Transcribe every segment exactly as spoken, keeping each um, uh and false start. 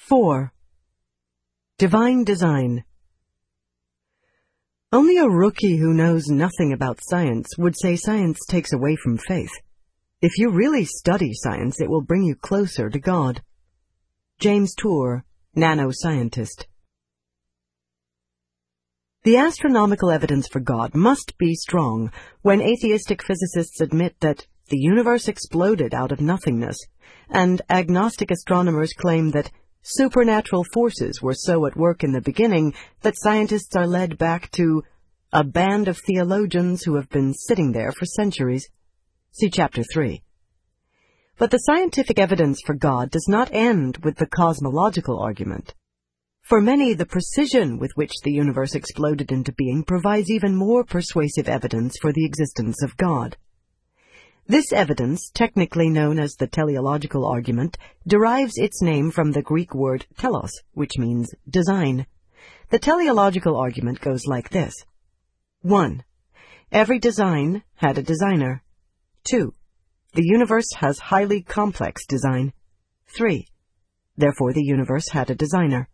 four. Divine Design. Only a rookie who knows nothing about science would say science takes away from faith. If you really study science, it will bring you closer to God. James Tour, nanoscientist. The astronomical evidence for God must be strong when atheistic physicists admit that the universe exploded out of nothingness, and agnostic astronomers claim that supernatural forces were so at work in the beginning that scientists are led back to a band of theologians who have been sitting there for centuries. See Chapter three. But the scientific evidence for God does not end with the cosmological argument. For many, the precision with which the universe exploded into being provides even more persuasive evidence for the existence of God. This evidence, technically known as the teleological argument, derives its name from the Greek word telos, which means design. The teleological argument goes like this. one. Every design had a designer. two. The universe has highly complex design. three. Therefore, the universe had a designer.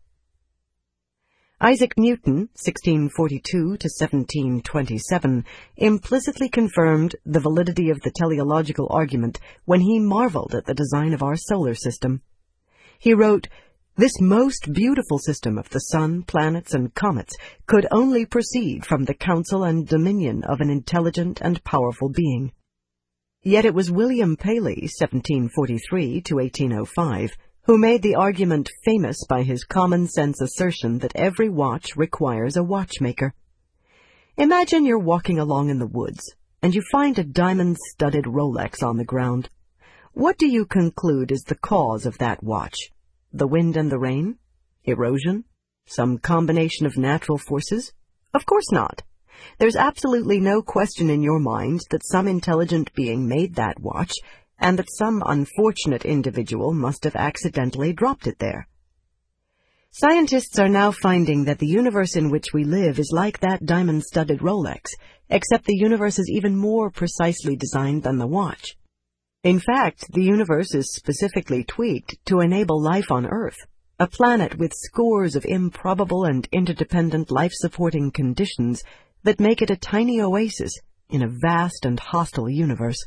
Isaac Newton, sixteen forty-two to seventeen twenty-seven, implicitly confirmed the validity of the teleological argument when he marveled at the design of our solar system. He wrote, "This most beautiful system of the sun, planets, and comets could only proceed from the counsel and dominion of an intelligent and powerful being." Yet it was William Paley, seventeen forty-three to eighteen oh five, who made the argument famous by his common-sense assertion that every watch requires a watchmaker. Imagine you're walking along in the woods, and you find a diamond-studded Rolex on the ground. What do you conclude is the cause of that watch? The wind and the rain? Erosion? Some combination of natural forces? Of course not. There's absolutely no question in your mind that some intelligent being made that watch, and that some unfortunate individual must have accidentally dropped it there. Scientists are now finding that the universe in which we live is like that diamond-studded Rolex, except the universe is even more precisely designed than the watch. In fact, the universe is specifically tweaked to enable life on Earth, a planet with scores of improbable and interdependent life-supporting conditions that make it a tiny oasis in a vast and hostile universe.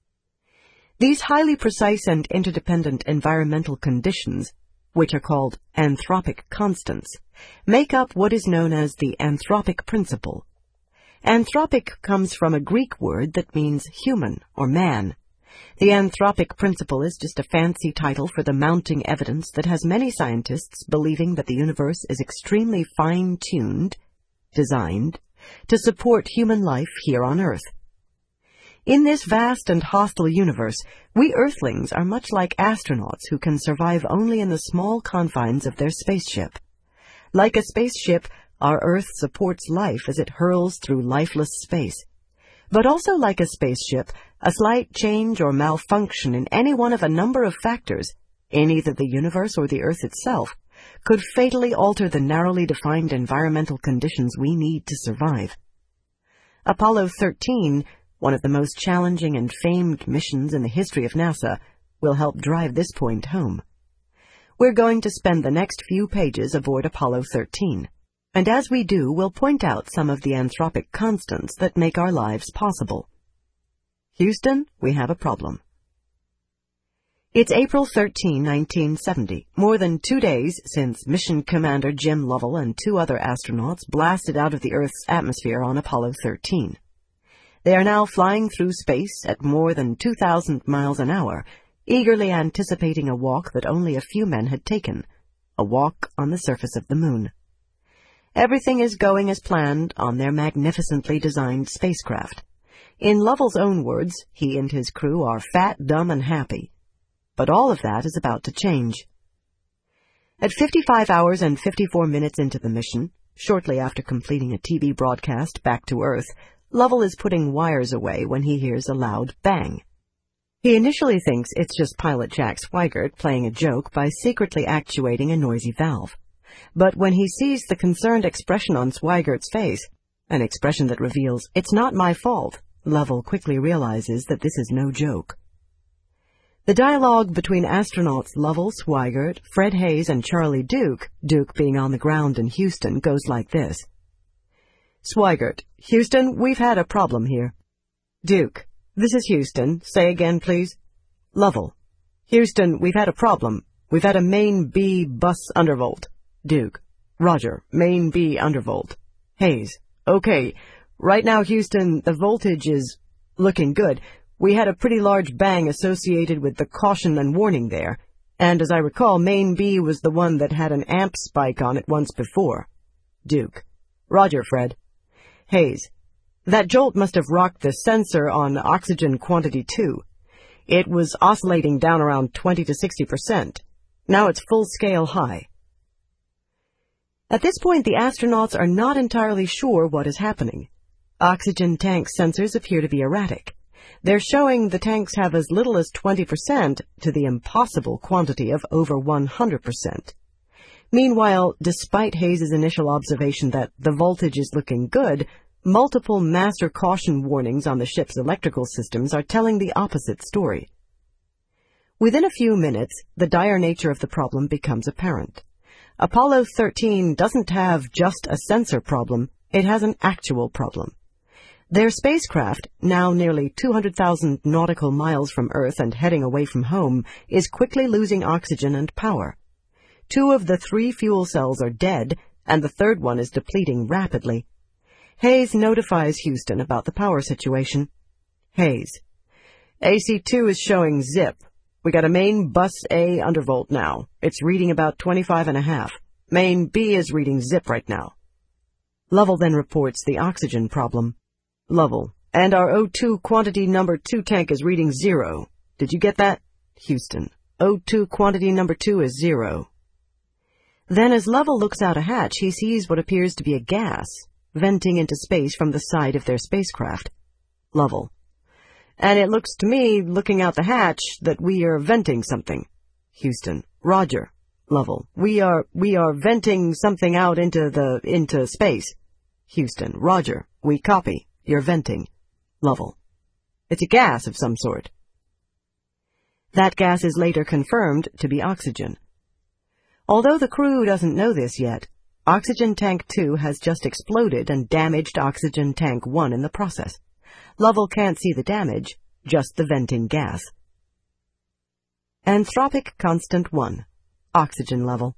These highly precise and interdependent environmental conditions, which are called anthropic constants, make up what is known as the anthropic principle. Anthropic comes from a Greek word that means human or man. The anthropic principle is just a fancy title for the mounting evidence that has many scientists believing that the universe is extremely fine-tuned, designed, to support human life here on Earth. In this vast and hostile universe, we Earthlings are much like astronauts who can survive only in the small confines of their spaceship. Like a spaceship, our Earth supports life as it hurls through lifeless space. But also like a spaceship, a slight change or malfunction in any one of a number of factors, in either the universe or the Earth itself, could fatally alter the narrowly defined environmental conditions we need to survive. Apollo thirteen, one of the most challenging and famed missions in the history of NASA, will help drive this point home. We're going to spend the next few pages aboard Apollo thirteen, and as we do, we'll point out some of the anthropic constants that make our lives possible. Houston, we have a problem. It's April thirteenth, nineteen seventy, more than two days since Mission Commander Jim Lovell and two other astronauts blasted out of the Earth's atmosphere on Apollo thirteen. They are now flying through space at more than two thousand miles an hour, eagerly anticipating a walk that only a few men had taken, a walk on the surface of the moon. Everything is going as planned on their magnificently designed spacecraft. In Lovell's own words, he and his crew are fat, dumb, and happy. But all of that is about to change. At fifty-five hours and fifty-four minutes into the mission, shortly after completing a T V broadcast back to Earth, Lovell is putting wires away when he hears a loud bang. He initially thinks it's just pilot Jack Swigert playing a joke by secretly actuating a noisy valve. But when he sees the concerned expression on Swigert's face, an expression that reveals, "It's not my fault," Lovell quickly realizes that this is no joke. The dialogue between astronauts Lovell, Swigert, Fred Haise, and Charlie Duke, Duke being on the ground in Houston, goes like this. Swigert, Houston, we've had a problem here. Duke, this is Houston. Say again, please. Lovell, Houston, we've had a problem. We've had a main B bus undervolt. Duke, Roger, main B undervolt. Haise, okay. Right now, Houston, the voltage is looking good. We had a pretty large bang associated with the caution and warning there, and as I recall, main B was the one that had an amp spike on it once before. Duke, Roger, Fred. Haise, that jolt must have rocked the sensor on oxygen quantity two. It was oscillating down around twenty to sixty percent. Now it's full-scale high. At this point, the astronauts are not entirely sure what is happening. Oxygen tank sensors appear to be erratic. They're showing the tanks have as little as twenty percent to the impossible quantity of over one hundred percent. Meanwhile, despite Haise's initial observation that the voltage is looking good, multiple master caution warnings on the ship's electrical systems are telling the opposite story. Within a few minutes, the dire nature of the problem becomes apparent. Apollo thirteen doesn't have just a sensor problem, it has an actual problem. Their spacecraft, now nearly two hundred thousand nautical miles from Earth and heading away from home, is quickly losing oxygen and power. Two of the three fuel cells are dead, and the third one is depleting rapidly. Haise notifies Houston about the power situation. Haise, A C two is showing zip. We got a main bus A undervolt now. It's reading about twenty-five and a half. Main B is reading zip right now. Lovell then reports the oxygen problem. Lovell, and our O two quantity number two tank is reading zero. Did you get that? Houston, O two quantity number two is zero. Then as Lovell looks out a hatch, he sees what appears to be a gas venting into space from the side of their spacecraft. Lovell, and it looks to me, looking out the hatch, that we are venting something. Houston, Roger. Lovell, we are, we are venting something out into the, into space. Houston, Roger, we copy. You're venting. Lovell, it's a gas of some sort. That gas is later confirmed to be oxygen. Although the crew doesn't know this yet, Oxygen Tank two has just exploded and damaged Oxygen Tank one in the process. Lovell can't see the damage, just the venting gas. Anthropic constant one, oxygen level.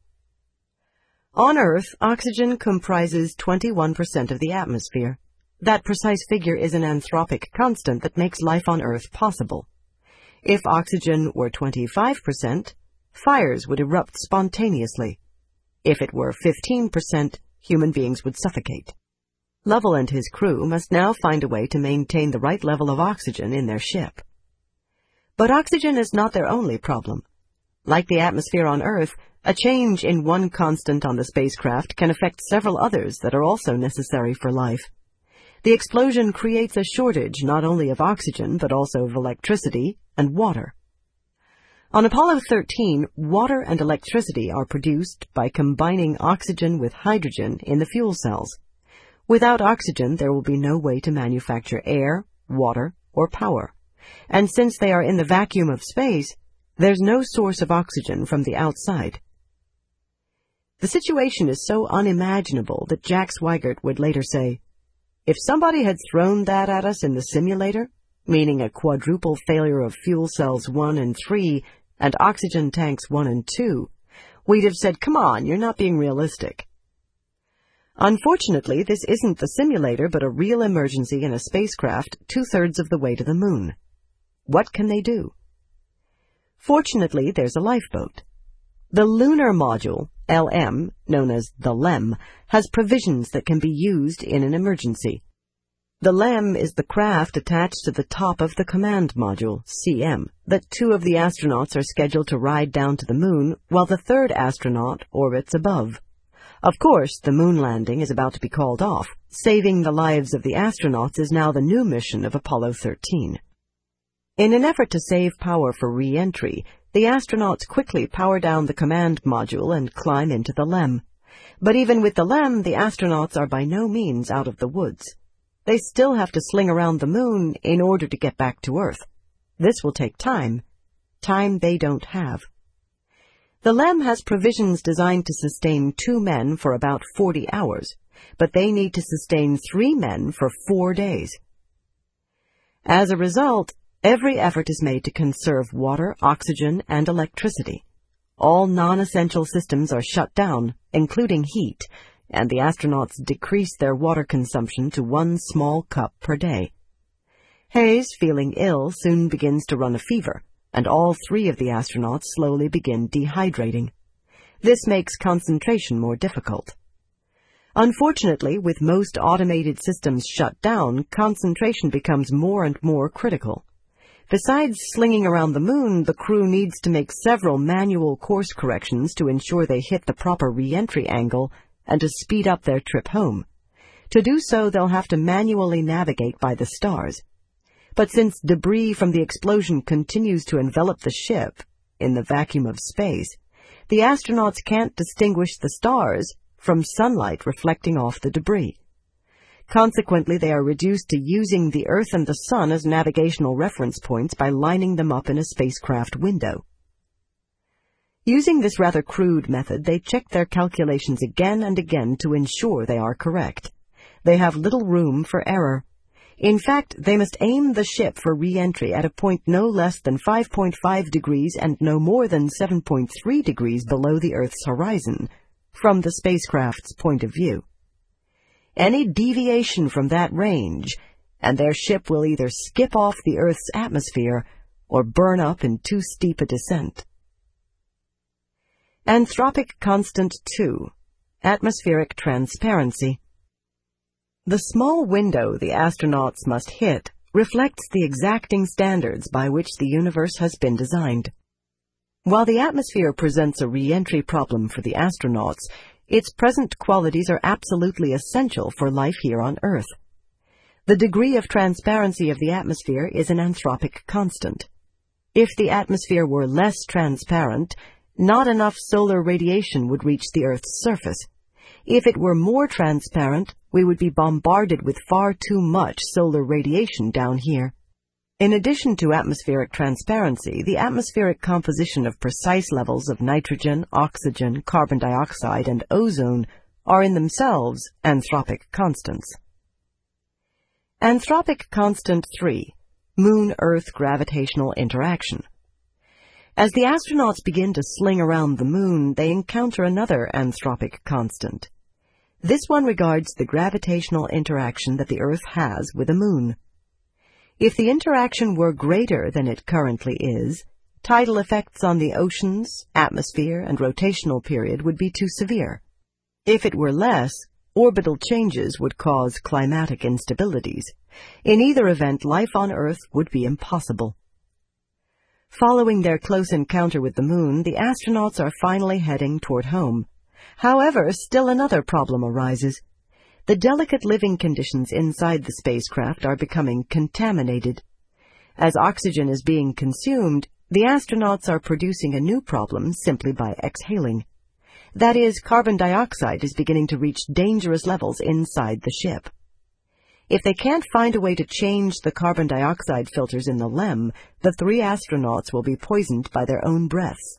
On Earth, oxygen comprises twenty-one percent of the atmosphere. That precise figure is an anthropic constant that makes life on Earth possible. If oxygen were twenty-five percent, fires would erupt spontaneously. If it were fifteen percent, human beings would suffocate. Lovell and his crew must now find a way to maintain the right level of oxygen in their ship. But oxygen is not their only problem. Like the atmosphere on Earth, a change in one constant on the spacecraft can affect several others that are also necessary for life. The explosion creates a shortage not only of oxygen but also of electricity and water. On Apollo thirteen, water and electricity are produced by combining oxygen with hydrogen in the fuel cells. Without oxygen, there will be no way to manufacture air, water, or power. And since they are in the vacuum of space, there's no source of oxygen from the outside. The situation is so unimaginable that Jack Swigert would later say, "If somebody had thrown that at us in the simulator, meaning a quadruple failure of fuel cells one and three and oxygen tanks one and two, we'd have said, come on, you're not being realistic." Unfortunately, this isn't the simulator but a real emergency in a spacecraft two-thirds of the way to the moon. What can they do? Fortunately, there's a lifeboat. The lunar module, L M, known as the L E M, has provisions that can be used in an emergency. The L E M is the craft attached to the top of the command module, C M, that two of the astronauts are scheduled to ride down to the moon while the third astronaut orbits above. Of course, the moon landing is about to be called off. Saving the lives of the astronauts is now the new mission of Apollo thirteen. In an effort to save power for re-entry, the astronauts quickly power down the command module and climb into the L E M. But even with the L E M, the astronauts are by no means out of the woods. They still have to sling around the moon in order to get back to Earth. This will take time, time they don't have. The LEM has provisions designed to sustain two men for about forty hours, but they need to sustain three men for four days. As a result, every effort is made to conserve water, oxygen, and electricity. All non-essential systems are shut down, including heat, and the astronauts decrease their water consumption to one small cup per day. Hayes, feeling ill, soon begins to run a fever, and all three of the astronauts slowly begin dehydrating. This makes concentration more difficult. Unfortunately, with most automated systems shut down, concentration becomes more and more critical. Besides slinging around the moon, the crew needs to make several manual course corrections to ensure they hit the proper re-entry angle and to speed up their trip home. To do so, they'll have to manually navigate by the stars. But since debris from the explosion continues to envelop the ship in the vacuum of space, the astronauts can't distinguish the stars from sunlight reflecting off the debris. Consequently, they are reduced to using the Earth and the Sun as navigational reference points by lining them up in a spacecraft window. Using this rather crude method, they check their calculations again and again to ensure they are correct. They have little room for error. In fact, they must aim the ship for re-entry at a point no less than five point five degrees and no more than seven point three degrees below the Earth's horizon, from the spacecraft's point of view. Any deviation from that range, and their ship will either skip off the Earth's atmosphere or burn up in too steep a descent. Anthropic Constant two. Atmospheric Transparency. The small window the astronauts must hit reflects the exacting standards by which the universe has been designed. While the atmosphere presents a re-entry problem for the astronauts, its present qualities are absolutely essential for life here on Earth. The degree of transparency of the atmosphere is an anthropic constant. If the atmosphere were less transparent, not enough solar radiation would reach the Earth's surface. If it were more transparent, we would be bombarded with far too much solar radiation down here. In addition to atmospheric transparency, the atmospheric composition of precise levels of nitrogen, oxygen, carbon dioxide, and ozone are in themselves anthropic constants. Anthropic Constant three. Moon-Earth Gravitational Interaction. As the astronauts begin to sling around the moon, they encounter another anthropic constant. This one regards the gravitational interaction that the Earth has with the moon. If the interaction were greater than it currently is, tidal effects on the oceans, atmosphere, and rotational period would be too severe. If it were less, orbital changes would cause climatic instabilities. In either event, life on Earth would be impossible. Following their close encounter with the moon, the astronauts are finally heading toward home. However, still another problem arises. The delicate living conditions inside the spacecraft are becoming contaminated. As oxygen is being consumed, the astronauts are producing a new problem simply by exhaling. That is, carbon dioxide is beginning to reach dangerous levels inside the ship. If they can't find a way to change the carbon dioxide filters in the LEM, the three astronauts will be poisoned by their own breaths.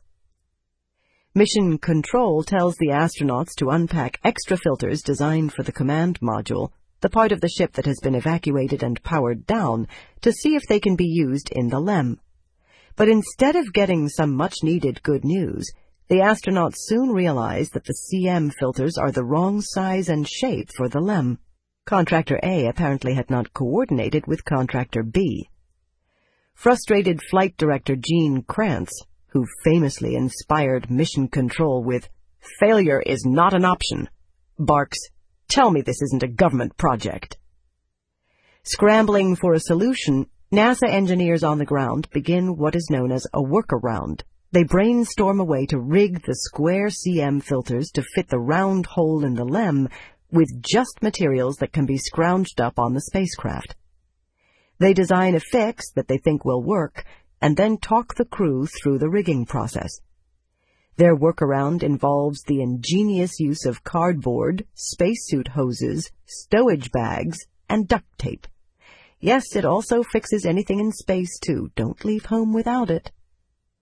Mission Control tells the astronauts to unpack extra filters designed for the command module, the part of the ship that has been evacuated and powered down, to see if they can be used in the LEM. But instead of getting some much-needed good news, the astronauts soon realize that the C M filters are the wrong size and shape for the LEM. Contractor A apparently had not coordinated with Contractor B. Frustrated Flight Director Gene Kranz, who famously inspired Mission Control with, "Failure is not an option," barks, "Tell me this isn't a government project." Scrambling for a solution, NASA engineers on the ground begin what is known as a workaround. They brainstorm a way to rig the square C M filters to fit the round hole in the LEM with just materials that can be scrounged up on the spacecraft. They design a fix that they think will work, and then talk the crew through the rigging process. Their workaround involves the ingenious use of cardboard, spacesuit hoses, stowage bags, and duct tape. Yes, it also fixes anything in space, too. Don't leave home without it.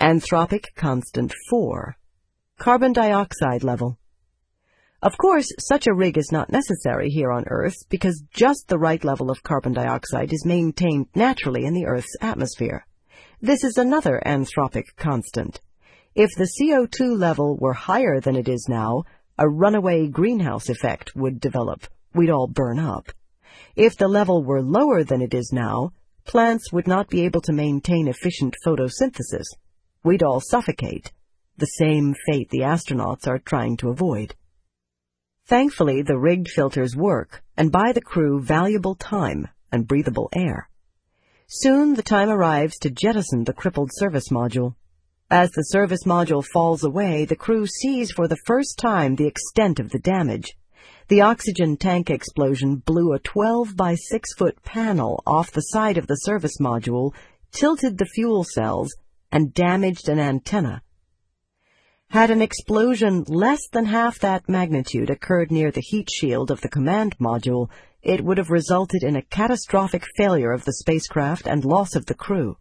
Anthropic constant four. Carbon dioxide level. Of course, such a rig is not necessary here on Earth because just the right level of carbon dioxide is maintained naturally in the Earth's atmosphere. This is another anthropic constant. If the C O two level were higher than it is now, a runaway greenhouse effect would develop. We'd all burn up. If the level were lower than it is now, plants would not be able to maintain efficient photosynthesis. We'd all suffocate. The same fate the astronauts are trying to avoid. Thankfully, the rigged filters work and buy the crew valuable time and breathable air. Soon the time arrives to jettison the crippled service module. As the service module falls away, the crew sees for the first time the extent of the damage. The oxygen tank explosion blew a twelve by six foot panel off the side of the service module, tilted the fuel cells, and damaged an antenna. Had an explosion less than half that magnitude occurred near the heat shield of the command module, it would have resulted in a catastrophic failure of the spacecraft and loss of the crew.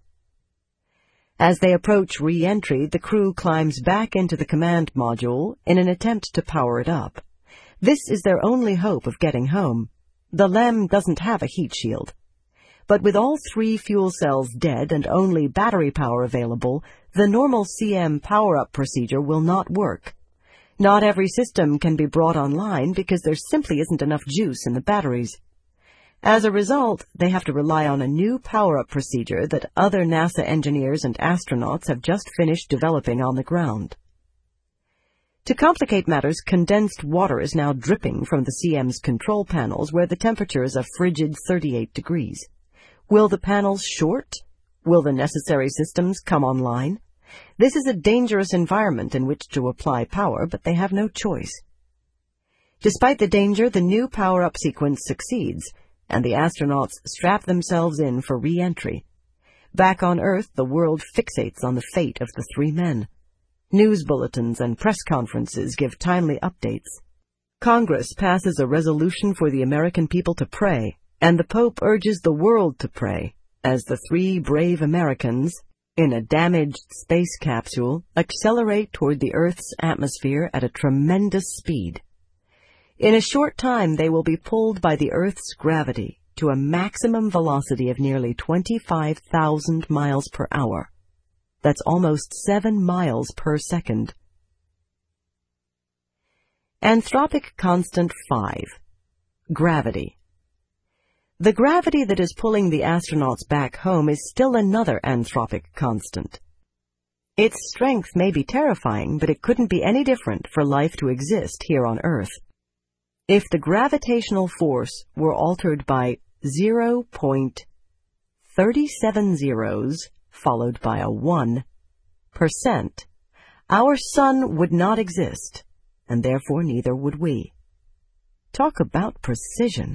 As they approach re-entry, the crew climbs back into the command module in an attempt to power it up. This is their only hope of getting home. The LEM doesn't have a heat shield. But with all three fuel cells dead and only battery power available, the normal C M power-up procedure will not work. Not every system can be brought online because there simply isn't enough juice in the batteries. As a result, they have to rely on a new power-up procedure that other NASA engineers and astronauts have just finished developing on the ground. To complicate matters, condensed water is now dripping from the C M's control panels where the temperature is a frigid thirty-eight degrees. Will the panels short? Will the necessary systems come online? This is a dangerous environment in which to apply power, but they have no choice. Despite the danger, the new power-up sequence succeeds, and the astronauts strap themselves in for re-entry. Back on Earth, the world fixates on the fate of the three men. News bulletins and press conferences give timely updates. Congress passes a resolution for the American people to pray, and the Pope urges the world to pray, as the three brave Americans, in a damaged space capsule, accelerate toward the Earth's atmosphere at a tremendous speed. In a short time, they will be pulled by the Earth's gravity to a maximum velocity of nearly twenty-five thousand miles per hour. That's almost seven miles per second. Anthropic constant five. Gravity. The gravity that is pulling the astronauts back home is still another anthropic constant. Its strength may be terrifying, but it couldn't be any different for life to exist here on Earth. If the gravitational force were altered by zero point three seven zeros, followed by a one percent, our sun would not exist, and therefore neither would we. Talk about precision.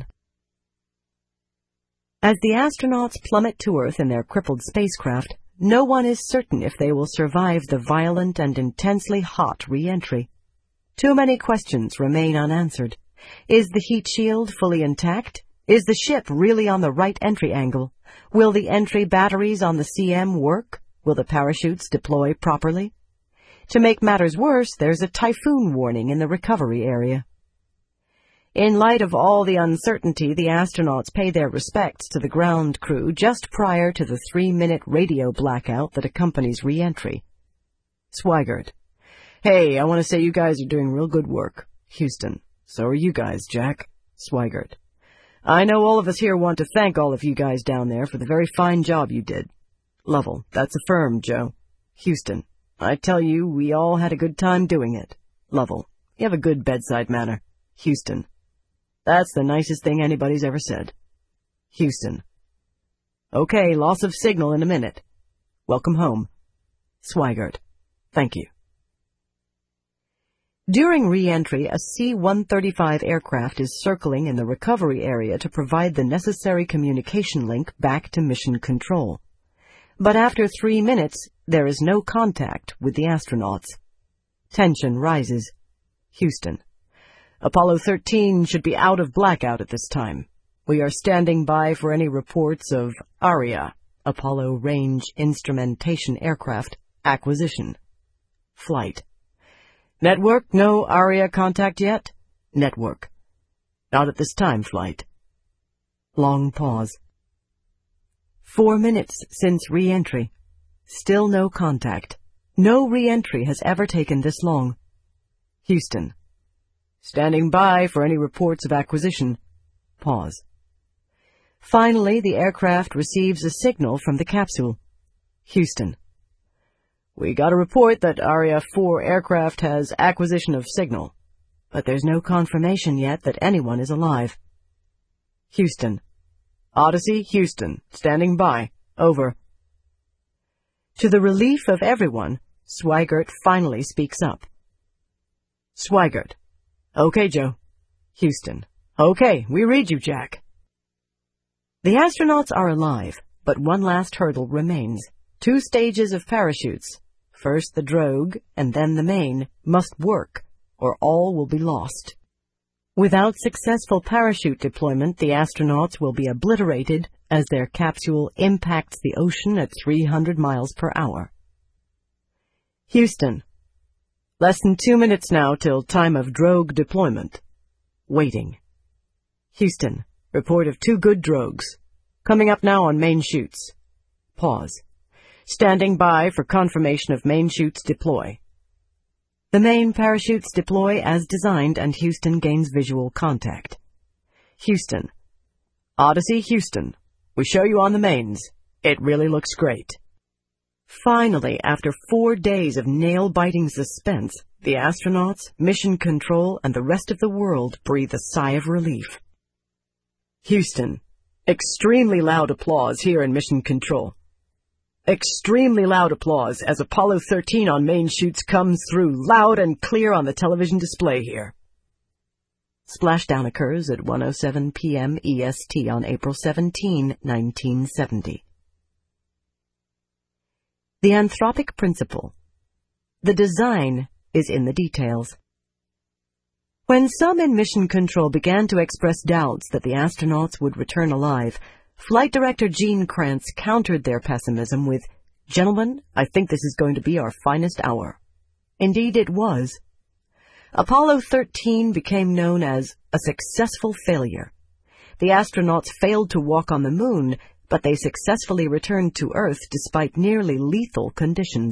As the astronauts plummet to Earth in their crippled spacecraft, no one is certain if they will survive the violent and intensely hot re-entry. Too many questions remain unanswered. Is the heat shield fully intact? Is the ship really on the right entry angle? Will the entry batteries on the C M work? Will the parachutes deploy properly? To make matters worse, there's a typhoon warning in the recovery area. In light of all the uncertainty, the astronauts pay their respects to the ground crew just prior to the three-minute radio blackout that accompanies re-entry. Swigert. Hey, I want to say you guys are doing real good work. Houston. So are you guys, Jack. Swigert. I know all of us here want to thank all of you guys down there for the very fine job you did. Lovell. That's affirmed, Joe. Houston. I tell you, we all had a good time doing it. Lovell. You have a good bedside manner. Houston. That's the nicest thing anybody's ever said. Houston. Okay, loss of signal in a minute. Welcome home. Swigert. Thank you. During re-entry, a C one thirty-five aircraft is circling in the recovery area to provide the necessary communication link back to mission control. But after three minutes, there is no contact with the astronauts. Tension rises. Houston. Apollo thirteen should be out of blackout at this time. We are standing by for any reports of ARIA, Apollo Range Instrumentation Aircraft, Acquisition. Flight. Network, no ARIA contact yet? Network. Not at this time, flight. Long pause. Four minutes since re-entry. Still no contact. No re-entry has ever taken this long. Houston. Standing by for any reports of acquisition. Pause. Finally, the aircraft receives a signal from the capsule. Houston. We got a report that ARIA four aircraft has acquisition of signal, but there's no confirmation yet that anyone is alive. Houston. Odyssey, Houston. Standing by. Over. To the relief of everyone, Swigert finally speaks up. Swigert. Okay, Joe. Houston. Okay, we read you, Jack. The astronauts are alive, but one last hurdle remains. Two stages of parachutes, first the drogue and then the main, must work, or all will be lost. Without successful parachute deployment, the astronauts will be obliterated as their capsule impacts the ocean at three hundred miles per hour. Houston. Less than two minutes now till time of drogue deployment. Waiting. Houston. Report of two good drogues. Coming up now on main chutes. Pause. Standing by for confirmation of main chutes deploy. The main parachutes deploy as designed and Houston gains visual contact. Houston. Odyssey, Houston. We show you on the mains. It really looks great. Finally, after four days of nail-biting suspense, the astronauts, mission control, and the rest of the world breathe a sigh of relief. Houston. Extremely loud applause here in mission control. Extremely loud applause as Apollo thirteen on main chutes comes through loud and clear on the television display here. Splashdown occurs at one oh seven p m E S T on April seventeenth, nineteen seventy. The anthropic principle. The design is in the details. When some in mission control began to express doubts that the astronauts would return alive, Flight Director Gene Kranz countered their pessimism with, "Gentlemen, I think this is going to be our finest hour." Indeed it was. Apollo thirteen became known as a successful failure. The astronauts failed to walk on the moon, but they successfully returned to Earth despite nearly lethal conditions.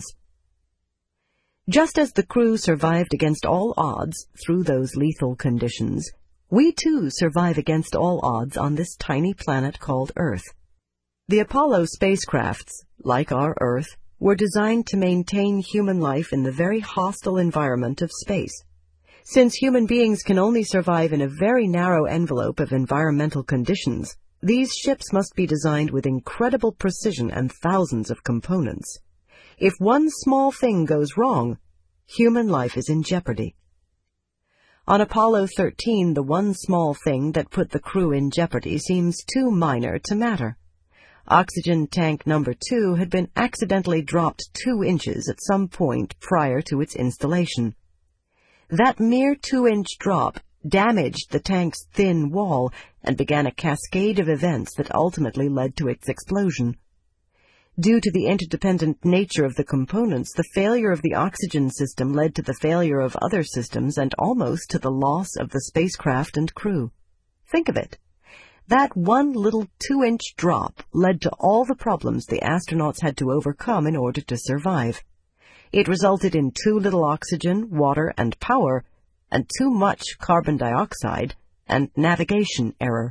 Just as the crew survived against all odds through those lethal conditions, we too survive against all odds on this tiny planet called Earth. The Apollo spacecrafts, like our Earth, were designed to maintain human life in the very hostile environment of space. Since human beings can only survive in a very narrow envelope of environmental conditions, these ships must be designed with incredible precision and thousands of components. If one small thing goes wrong, human life is in jeopardy. On Apollo thirteen, the one small thing that put the crew in jeopardy seems too minor to matter. Oxygen tank number two had been accidentally dropped two inches at some point prior to its installation. That mere two-inch drop damaged the tank's thin wall and began a cascade of events that ultimately led to its explosion. Due to the interdependent nature of the components, the failure of the oxygen system led to the failure of other systems and almost to the loss of the spacecraft and crew. Think of it. That one little two-inch drop led to all the problems the astronauts had to overcome in order to survive. It resulted in too little oxygen, water, and power, and too much carbon dioxide and navigation error.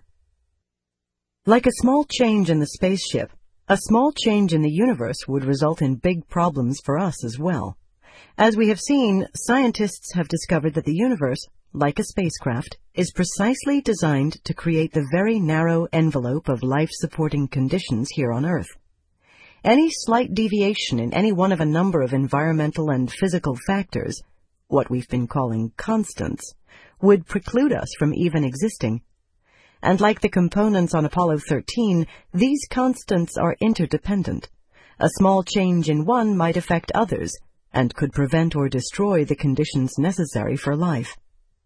Like a small change in the spaceship, a small change in the universe would result in big problems for us as well. As we have seen, scientists have discovered that the universe, like a spacecraft, is precisely designed to create the very narrow envelope of life-supporting conditions here on Earth. Any slight deviation in any one of a number of environmental and physical factors, what we've been calling constants, would preclude us from even existing. And like the components on Apollo thirteen, these constants are interdependent. A small change in one might affect others, and could prevent or destroy the conditions necessary for life.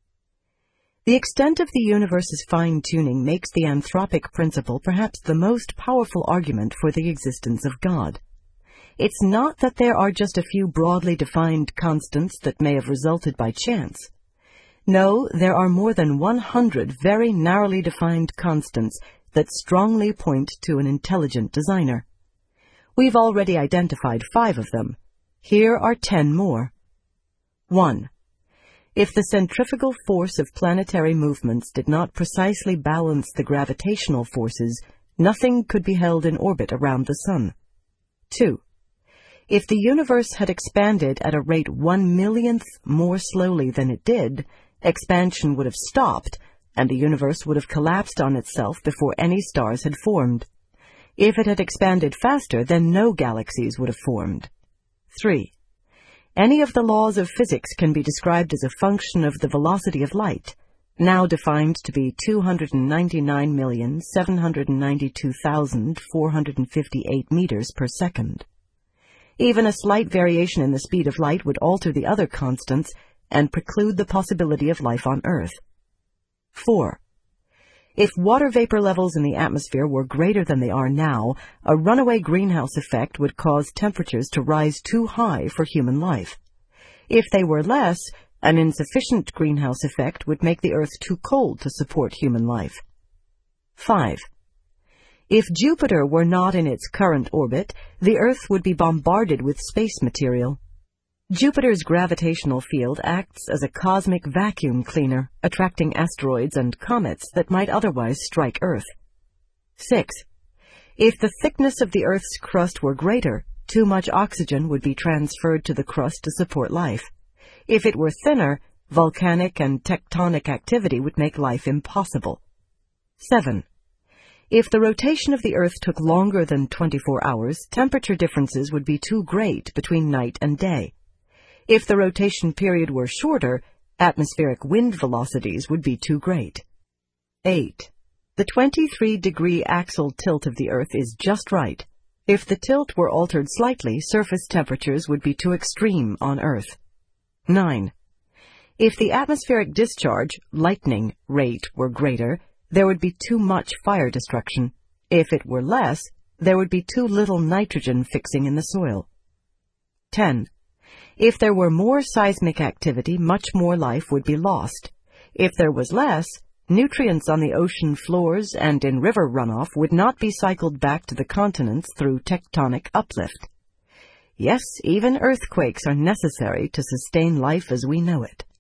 The extent of the universe's fine-tuning makes the anthropic principle perhaps the most powerful argument for the existence of God. It's not that there are just a few broadly defined constants that may have resulted by chance. No, there are more than one hundred very narrowly defined constants that strongly point to an intelligent designer. We've already identified five of them. Here are ten more. One. If the centrifugal force of planetary movements did not precisely balance the gravitational forces, nothing could be held in orbit around the Sun. Two. If the universe had expanded at a rate one millionth more slowly than it did, expansion would have stopped, and the universe would have collapsed on itself before any stars had formed. If it had expanded faster, then no galaxies would have formed. Three. Any of the laws of physics can be described as a function of the velocity of light, now defined to be two hundred ninety-nine million, seven hundred ninety-two thousand, four hundred fifty-eight meters per second. Even a slight variation in the speed of light would alter the other constants and preclude the possibility of life on Earth. Four. If water vapor levels in the atmosphere were greater than they are now, a runaway greenhouse effect would cause temperatures to rise too high for human life. If they were less, an insufficient greenhouse effect would make the Earth too cold to support human life. Five. If Jupiter were not in its current orbit, the Earth would be bombarded with space material. Jupiter's gravitational field acts as a cosmic vacuum cleaner, attracting asteroids and comets that might otherwise strike Earth. Six. If the thickness of the Earth's crust were greater, too much oxygen would be transferred to the crust to support life. If it were thinner, volcanic and tectonic activity would make life impossible. Seven. If the rotation of the Earth took longer than twenty-four hours, temperature differences would be too great between night and day. If the rotation period were shorter, atmospheric wind velocities would be too great. Eight. The twenty-three degree axial tilt of the Earth is just right. If the tilt were altered slightly, surface temperatures would be too extreme on Earth. Nine. If the atmospheric discharge, lightning, rate were greater, there would be too much fire destruction. If it were less, there would be too little nitrogen fixing in the soil. Ten. If there were more seismic activity, much more life would be lost. If there was less, nutrients on the ocean floors and in river runoff would not be cycled back to the continents through tectonic uplift. Yes, even earthquakes are necessary to sustain life as we know it.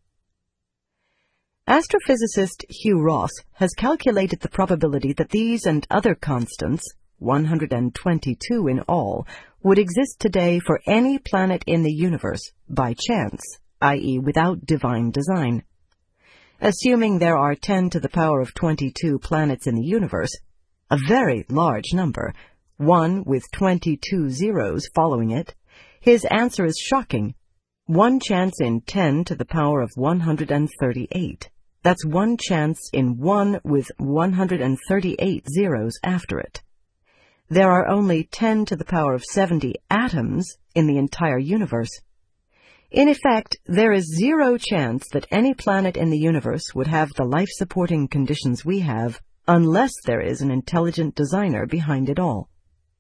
Astrophysicist Hugh Ross has calculated the probability that these and other constants, one hundred twenty-two in all, would exist today for any planet in the universe by chance, that is without divine design. Assuming there are ten to the power of twenty-two planets in the universe, a very large number, one with twenty-two zeros following it, his answer is shocking. One chance in ten to the power of one hundred thirty-eight. That's one chance in one with one hundred thirty-eight zeros after it. There are only ten to the power of seventy atoms in the entire universe. In effect, there is zero chance that any planet in the universe would have the life-supporting conditions we have unless there is an intelligent designer behind it all.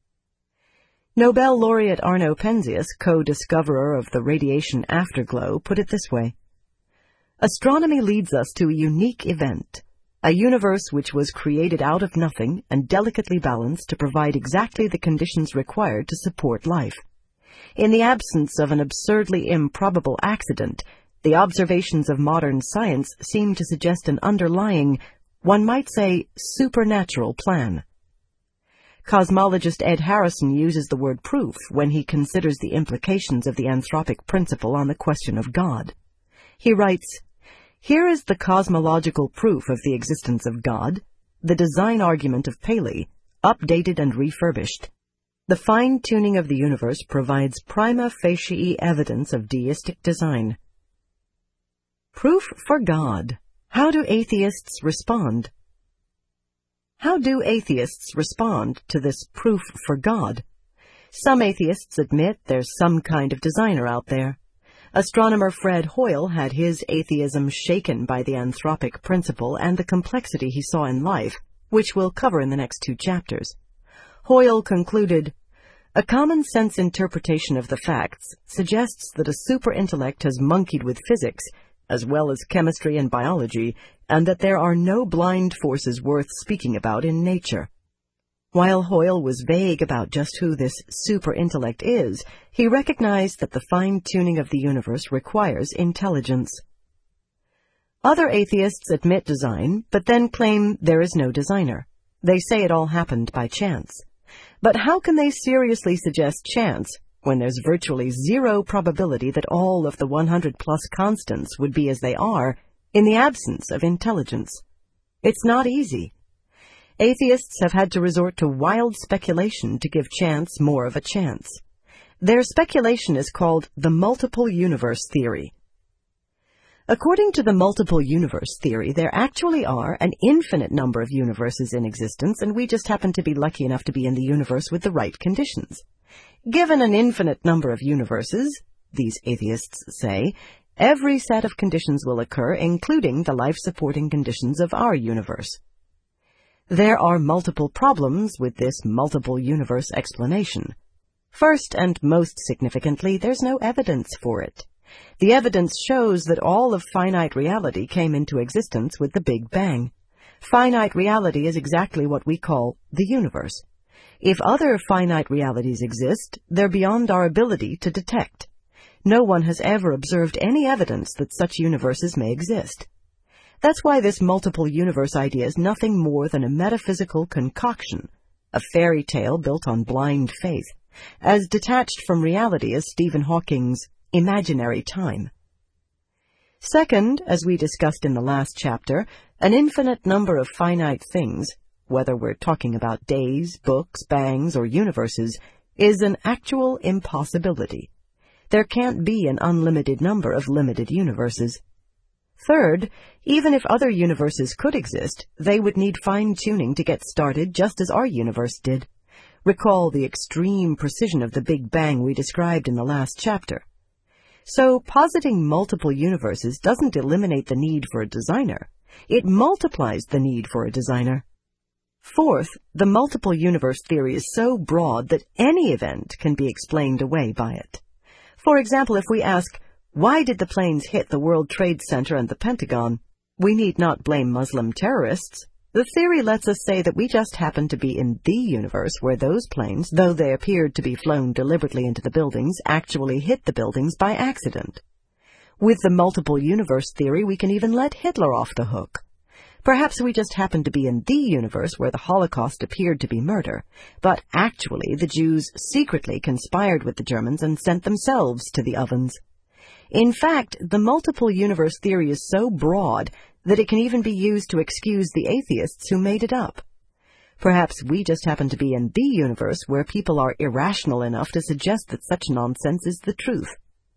Nobel laureate Arno Penzias, co-discoverer of the radiation afterglow, put it this way: "Astronomy leads us to a unique event, a universe which was created out of nothing and delicately balanced to provide exactly the conditions required to support life. In the absence of an absurdly improbable accident, the observations of modern science seem to suggest an underlying, one might say, supernatural plan." Cosmologist Ed Harrison uses the word proof when he considers the implications of the anthropic principle on the question of God. He writes, "Here is the cosmological proof of the existence of God, the design argument of Paley, updated and refurbished. The fine-tuning of the universe provides prima facie evidence of deistic design." Proof for God. How do atheists respond? How do atheists respond to this proof for God? Some atheists admit there's some kind of designer out there. Astronomer Fred Hoyle had his atheism shaken by the anthropic principle and the complexity he saw in life, which we'll cover in the next two chapters. Hoyle concluded, A common-sense interpretation of the facts suggests that a super-intellect has monkeyed with physics, as well as chemistry and biology, and that there are no blind forces worth speaking about in nature. While Hoyle was vague about just who this super-intellect is, he recognized that the fine-tuning of the universe requires intelligence. Other atheists admit design, but then claim there is no designer. They say it all happened by chance. But how can they seriously suggest chance when there's virtually zero probability that all of the one hundred plus constants would be as they are in the absence of intelligence? It's not easy. Atheists have had to resort to wild speculation to give chance more of a chance. Their speculation is called the multiple universe theory. According to the multiple universe theory, there actually are an infinite number of universes in existence, and we just happen to be lucky enough to be in the universe with the right conditions. Given an infinite number of universes, these atheists say, every set of conditions will occur, including the life-supporting conditions of our universe. There are multiple problems with this multiple universe explanation. First, and most significantly, there's no evidence for it. The evidence shows that all of finite reality came into existence with the Big Bang. Finite reality is exactly what we call the universe. If other finite realities exist, they're beyond our ability to detect. No one has ever observed any evidence that such universes may exist. That's why this multiple universe idea is nothing more than a metaphysical concoction, a fairy tale built on blind faith, as detached from reality as Stephen Hawking's imaginary time. Second, as we discussed in the last chapter, an infinite number of finite things, whether we're talking about days, books, bangs, or universes, is an actual impossibility. There can't be an unlimited number of limited universes. Third, even if other universes could exist, they would need fine-tuning to get started just as our universe did. Recall the extreme precision of the Big Bang we described in the last chapter. So, positing multiple universes doesn't eliminate the need for a designer. It multiplies the need for a designer. Fourth, the multiple universe theory is so broad that any event can be explained away by it. For example, if we ask, why did the planes hit the World Trade Center and the Pentagon? We need not blame Muslim terrorists. The theory lets us say that we just happen to be in the universe where those planes, though they appeared to be flown deliberately into the buildings, actually hit the buildings by accident. With the multiple universe theory, we can even let Hitler off the hook. Perhaps we just happen to be in the universe where the Holocaust appeared to be murder, but actually the Jews secretly conspired with the Germans and sent themselves to the ovens. In fact, the multiple universe theory is so broad that it can even be used to excuse the atheists who made it up. Perhaps we just happen to be in the universe where people are irrational enough to suggest that such nonsense is the truth.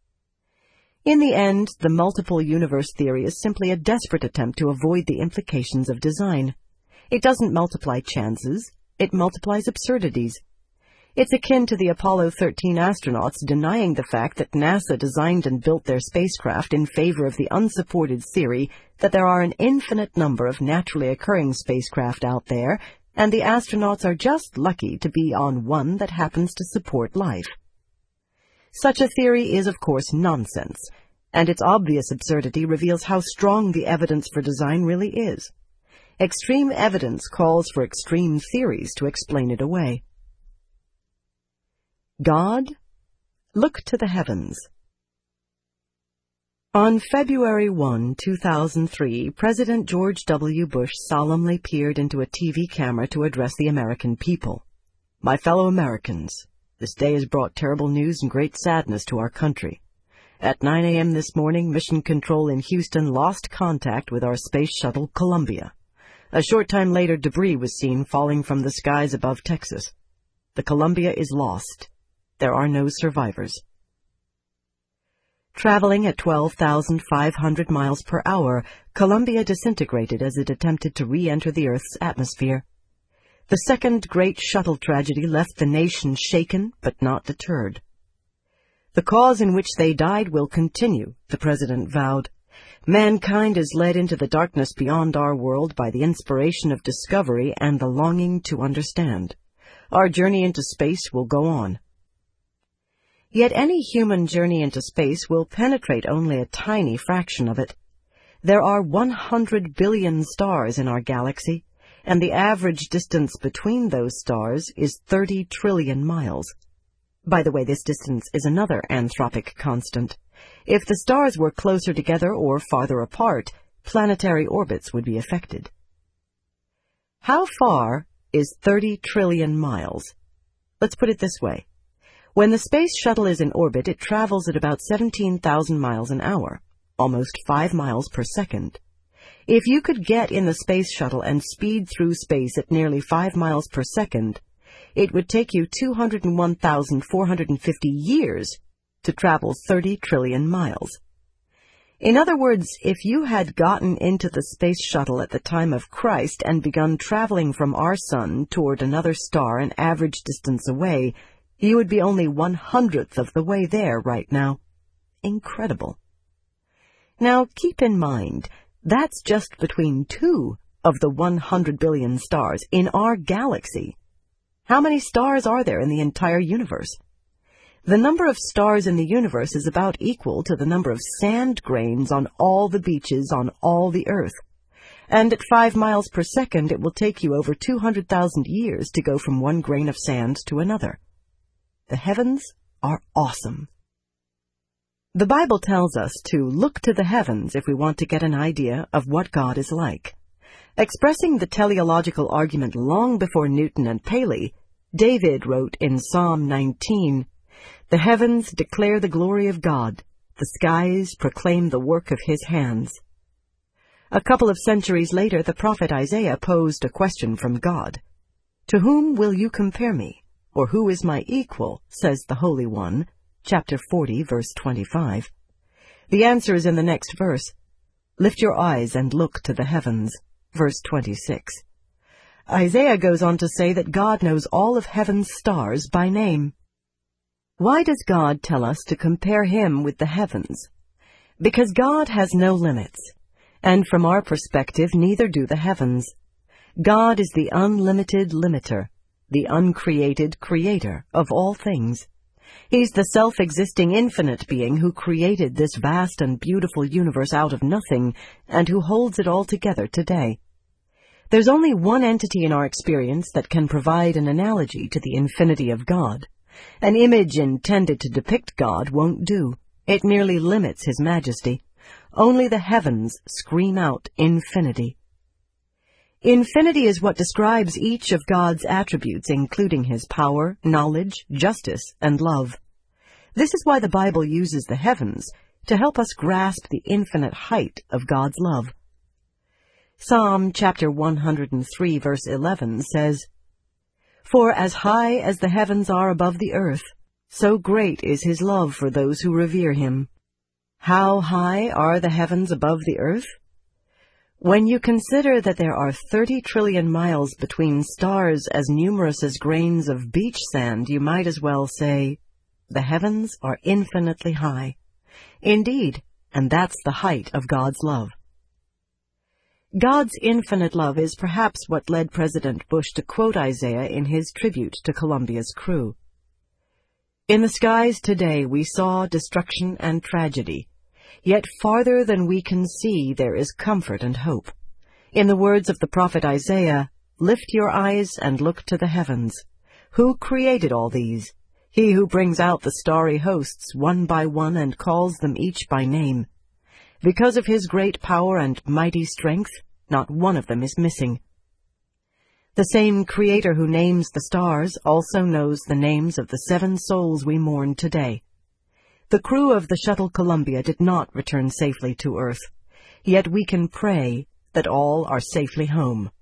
In the end, the multiple universe theory is simply a desperate attempt to avoid the implications of design. It doesn't multiply chances, it multiplies absurdities. It's akin to the Apollo thirteen astronauts denying the fact that NASA designed and built their spacecraft in favor of the unsupported theory that there are an infinite number of naturally occurring spacecraft out there, and the astronauts are just lucky to be on one that happens to support life. Such a theory is, of course, nonsense, and its obvious absurdity reveals how strong the evidence for design really is. Extreme evidence calls for extreme theories to explain it away. God? Look to the heavens. On February first, two thousand three, President George W. Bush solemnly peered into a T V camera to address the American people. My fellow Americans, this day has brought terrible news and great sadness to our country. At nine a m this morning, Mission Control in Houston lost contact with our space shuttle Columbia. A short time later, debris was seen falling from the skies above Texas. The Columbia is lost. There are no survivors. Traveling at twelve thousand five hundred miles per hour, Columbia disintegrated as it attempted to re-enter the Earth's atmosphere. The second great shuttle tragedy left the nation shaken but not deterred. The cause in which they died will continue, the President vowed. Mankind is led into the darkness beyond our world by the inspiration of discovery and the longing to understand. Our journey into space will go on. Yet any human journey into space will penetrate only a tiny fraction of it. There are one hundred billion stars in our galaxy, and the average distance between those stars is thirty trillion miles. By the way, this distance is another anthropic constant. If the stars were closer together or farther apart, planetary orbits would be affected. How far is thirty trillion miles? Let's put it this way. When the space shuttle is in orbit, it travels at about seventeen thousand miles an hour, almost five miles per second. If you could get in the space shuttle and speed through space at nearly five miles per second, it would take you two hundred one thousand four hundred fifty years to travel thirty trillion miles. In other words, if you had gotten into the space shuttle at the time of Christ and begun traveling from our sun toward another star an average distance away, you would be only one hundredth of the way there right now. Incredible. Now, keep in mind, that's just between two of the one hundred billion stars in our galaxy. How many stars are there in the entire universe? The number of stars in the universe is about equal to the number of sand grains on all the beaches on all the Earth. And at five miles per second, it will take you over two hundred thousand years to go from one grain of sand to another. The heavens are awesome. The Bible tells us to look to the heavens if we want to get an idea of what God is like. Expressing the teleological argument long before Newton and Paley, David wrote in Psalm nineteen, "The heavens declare the glory of God, the skies proclaim the work of his hands." A couple of centuries later, the prophet Isaiah posed a question from God. "To whom will you compare me? Or who is my equal?" says the Holy One, chapter forty, verse twenty-five. The answer is in the next verse. "Lift your eyes and look to the heavens," verse twenty-six. Isaiah goes on to say that God knows all of heaven's stars by name. Why does God tell us to compare him with the heavens? Because God has no limits, and from our perspective, neither do the heavens. God is the unlimited limiter, the uncreated creator of all things. He's the self-existing infinite being who created this vast and beautiful universe out of nothing and who holds it all together today. There's only one entity in our experience that can provide an analogy to the infinity of God. An image intended to depict God won't do. It merely limits his majesty. Only the heavens scream out infinity. Infinity is what describes each of God's attributes, including his power, knowledge, justice, and love. This is why the Bible uses the heavens to help us grasp the infinite height of God's love. Psalm chapter one hundred three, verse eleven says, "For as high as the heavens are above the earth, so great is his love for those who revere him." How high are the heavens above the earth? When you consider that there are thirty trillion miles between stars as numerous as grains of beach sand, you might as well say, the heavens are infinitely high. Indeed, and that's the height of God's love. God's infinite love is perhaps what led President Bush to quote Isaiah in his tribute to Columbia's crew. "In the skies today we saw destruction and tragedy. Yet farther than we can see there is comfort and hope. In the words of the prophet Isaiah, lift your eyes and look to the heavens. Who created all these? He who brings out the starry hosts one by one and calls them each by name. Because of his great power and mighty strength, not one of them is missing." The same Creator who names the stars also knows the names of the seven souls we mourn today. The crew of the shuttle Columbia did not return safely to Earth, yet we can pray that all are safely home.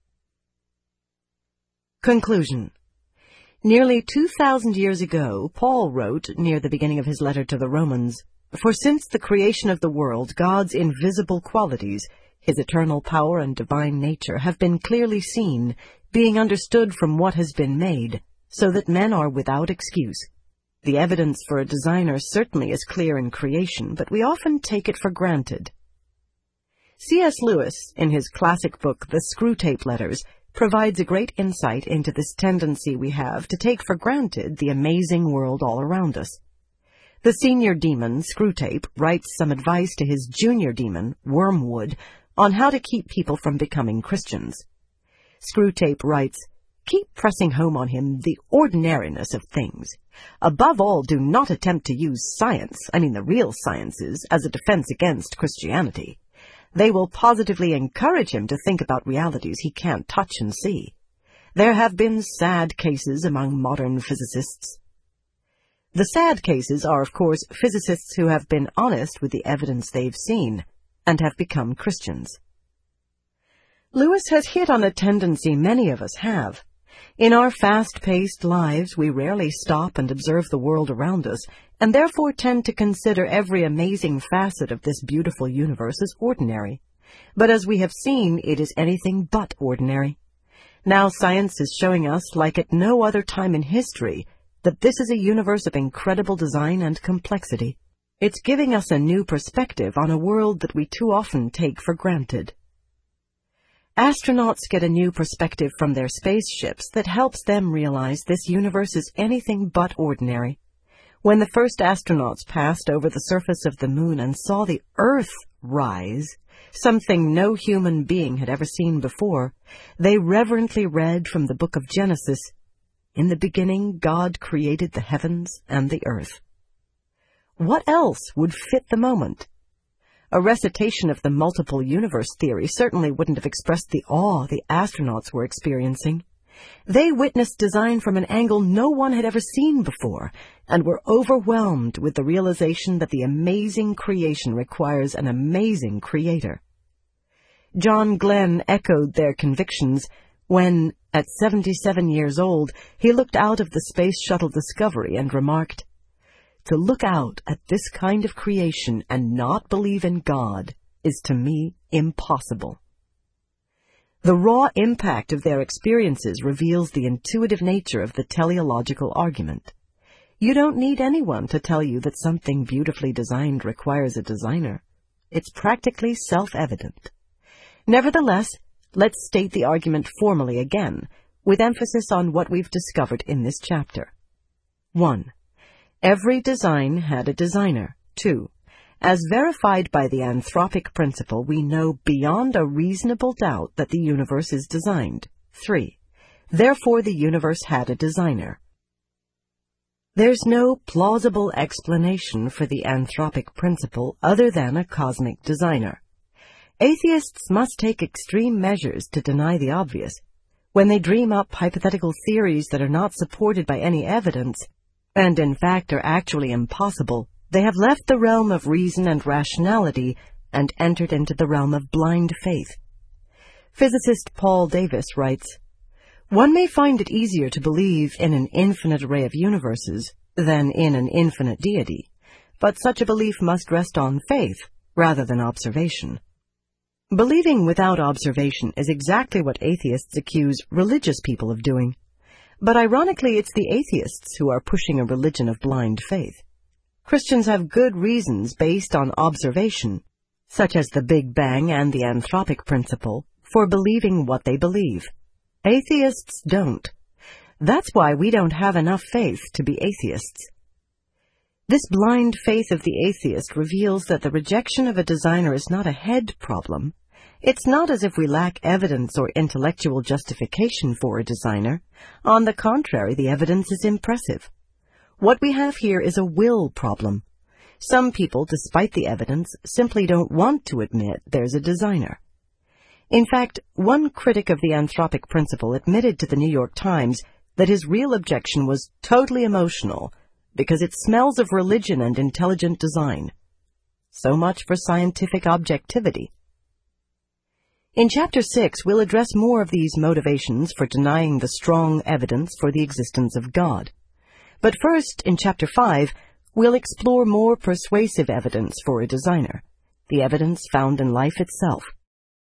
Conclusion. Nearly two thousand years ago, Paul wrote, near the beginning of his letter to the Romans, "For since the creation of the world, God's invisible qualities, his eternal power and divine nature, have been clearly seen, being understood from what has been made, so that men are without excuse." The evidence for a designer certainly is clear in creation, but we often take it for granted. C S Lewis, in his classic book, The Screwtape Letters, provides a great insight into this tendency we have to take for granted the amazing world all around us. The senior demon, Screwtape, writes some advice to his junior demon, Wormwood, on how to keep people from becoming Christians. Screwtape writes, "Keep pressing home on him the ordinariness of things. Above all, do not attempt to use science, I mean the real sciences, as a defense against Christianity. They will positively encourage him to think about realities he can't touch and see. There have been sad cases among modern physicists." The sad cases are, of course, physicists who have been honest with the evidence they've seen and have become Christians. Lewis has hit on a tendency many of us have. In our fast-paced lives, we rarely stop and observe the world around us, and therefore tend to consider every amazing facet of this beautiful universe as ordinary. But as we have seen, it is anything but ordinary. Now science is showing us, like at no other time in history, that this is a universe of incredible design and complexity. It's giving us a new perspective on a world that we too often take for granted. Astronauts get a new perspective from their spaceships that helps them realize this universe is anything but ordinary. When the first astronauts passed over the surface of the moon and saw the Earth rise, something no human being had ever seen before, they reverently read from the book of Genesis, "In the beginning God created the heavens and the earth." What else would fit the moment? A recitation of the multiple universe theory certainly wouldn't have expressed the awe the astronauts were experiencing. They witnessed design from an angle no one had ever seen before, and were overwhelmed with the realization that the amazing creation requires an amazing creator. John Glenn echoed their convictions when, at seventy-seven years old, he looked out of the Space Shuttle Discovery and remarked, "To look out at this kind of creation and not believe in God is to me impossible." The raw impact of their experiences reveals the intuitive nature of the teleological argument. You don't need anyone to tell you that something beautifully designed requires a designer. It's practically self-evident. Nevertheless, let's state the argument formally again, with emphasis on what we've discovered in this chapter. one. Every design had a designer. two. As verified by the anthropic principle, we know beyond a reasonable doubt that the universe is designed. three. Therefore, the universe had a designer. There's no plausible explanation for the anthropic principle other than a cosmic designer. Atheists must take extreme measures to deny the obvious. When they dream up hypothetical theories that are not supported by any evidence, and in fact are actually impossible, they have left the realm of reason and rationality and entered into the realm of blind faith. Physicist Paul Davies writes, "One may find it easier to believe in an infinite array of universes than in an infinite deity, but such a belief must rest on faith rather than observation." Believing without observation is exactly what atheists accuse religious people of doing. But ironically, it's the atheists who are pushing a religion of blind faith. Christians have good reasons based on observation, such as the Big Bang and the anthropic principle, for believing what they believe. Atheists don't. That's why we don't have enough faith to be atheists. This blind faith of the atheist reveals that the rejection of a designer is not a head problem. It's not as if we lack evidence or intellectual justification for a designer. On the contrary, the evidence is impressive. What we have here is a will problem. Some people, despite the evidence, simply don't want to admit there's a designer. In fact, one critic of the anthropic principle admitted to the New York Times that his real objection was totally emotional, because it smells of religion and intelligent design. So much for scientific objectivity. In Chapter six, we'll address more of these motivations for denying the strong evidence for the existence of God. But first, in Chapter five, we'll explore more persuasive evidence for a designer, the evidence found in life itself.